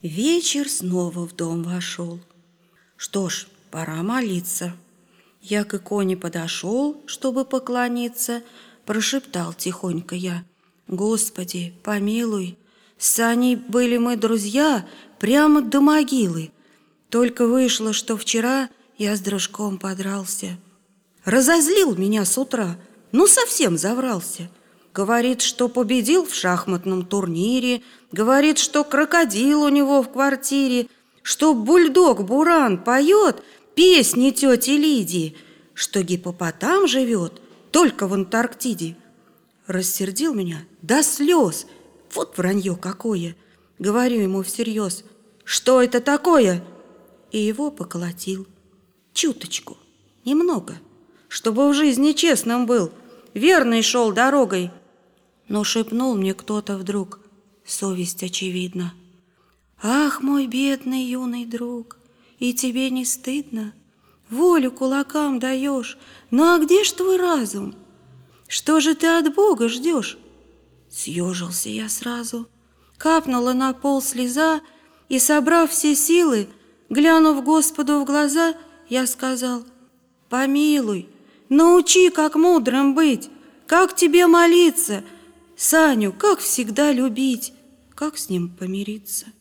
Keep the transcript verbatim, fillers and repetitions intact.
Вечер снова в дом вошел. Что ж, пора молиться. Я к иконе подошел, чтобы поклониться, прошептал тихонько я: «Господи, помилуй, с Саней были мы друзья прямо до могилы. Только вышло, что вчера я с дружком подрался. Разозлил меня с утра, ну совсем заврался. Говорит, что победил в шахматном турнире, говорит, что крокодил у него в квартире, что бульдог Буран поет песни тети Лидии, что гиппопотам живет только в Антарктиде». Рассердил меня до слез. Вот вранье какое! Говорю ему всерьез: «Что это такое?» И его поколотил. Чуточку, немного, чтобы в жизни честным был, верный шел дорогой. Но шепнул мне кто-то вдруг, совесть очевидно: «Ах, мой бедный юный друг, и тебе не стыдно? Волю кулакам даешь, ну а где ж твой разум? Что же ты от Бога ждешь?» Съежился я сразу, капнула на пол слеза, и, собрав все силы, глянув Господу в глаза, я сказал: «Помилуй, научи, как мудрым быть, как тебе молиться, Саню, как всегда любить, как с ним помириться».